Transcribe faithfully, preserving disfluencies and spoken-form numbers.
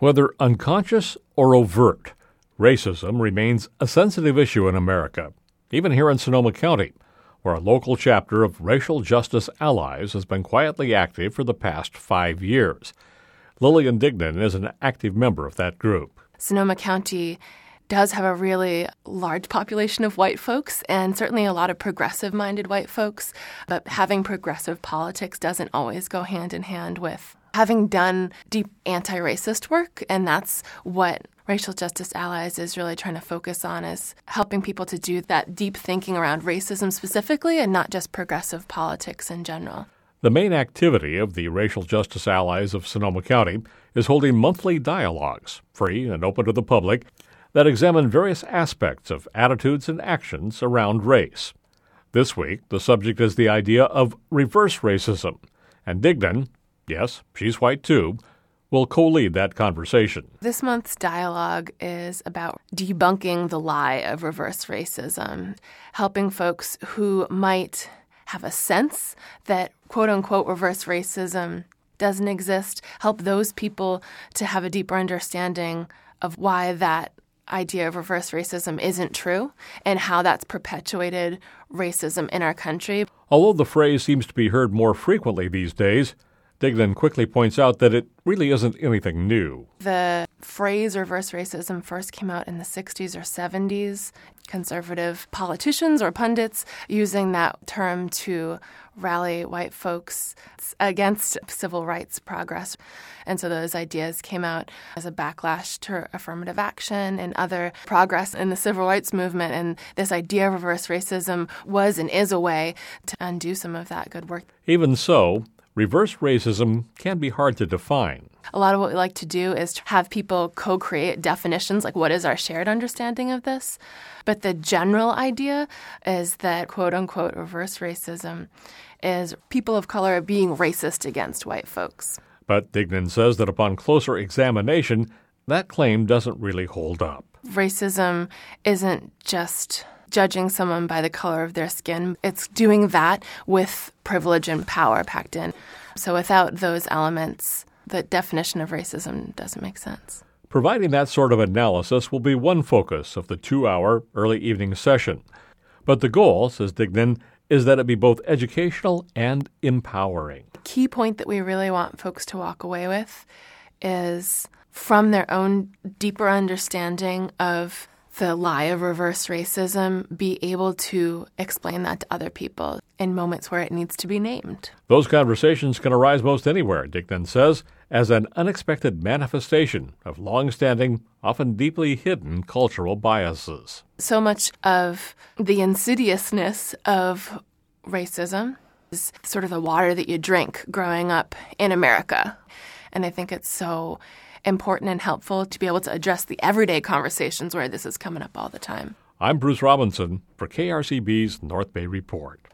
Whether unconscious or overt, racism remains a sensitive issue in America, even here in Sonoma County, where a local chapter of Racial Justice Allies has been quietly active for the past five years. Lillian Dignan is an active member of that group. Sonoma County does have a really large population of white folks and certainly a lot of progressive-minded white folks, but having progressive politics doesn't always go hand in hand with having done deep anti-racist work, and that's what Racial Justice Allies is really trying to focus on, is helping people to do that deep thinking around racism specifically and not just progressive politics in general. The main activity of the Racial Justice Allies of Sonoma County is holding monthly dialogues, free and open to the public, that examine various aspects of attitudes and actions around race. This week, the subject is the idea of reverse racism, and Dignan, yes, she's white too, will co-lead that conversation. This month's dialogue is about debunking the lie of reverse racism, helping folks who might have a sense that quote-unquote reverse racism doesn't exist, help those people to have a deeper understanding of why that idea of reverse racism isn't true and how that's perpetuated racism in our country. Although the phrase seems to be heard more frequently these days, Dignan quickly points out that it really isn't anything new. The phrase reverse racism first came out in the sixties or seventies. Conservative politicians or pundits using that term to rally white folks against civil rights progress. And so those ideas came out as a backlash to affirmative action and other progress in the civil rights movement. And this idea of reverse racism was and is a way to undo some of that good work. Even so, reverse racism can be hard to define. A lot of what we like to do is to have people co-create definitions, like what is our shared understanding of this? But the general idea is that quote-unquote reverse racism is people of color being racist against white folks. But Dignan says that upon closer examination, that claim doesn't really hold up. Racism isn't just judging someone by the color of their skin. It's doing that with privilege and power packed in. So without those elements, the definition of racism doesn't make sense. Providing that sort of analysis will be one focus of the two-hour early evening session. But the goal, says Dignan, is that it be both educational and empowering. The key point that we really want folks to walk away with is from their own deeper understanding of the lie of reverse racism, be able to explain that to other people in moments where it needs to be named. Those conversations can arise most anywhere, Dignan says, as an unexpected manifestation of long-standing, often deeply hidden cultural biases. So much of the insidiousness of racism is sort of the water that you drink growing up in America. And I think it's so important and helpful to be able to address the everyday conversations where this is coming up all the time. I'm Bruce Robinson for K R C B's North Bay Report.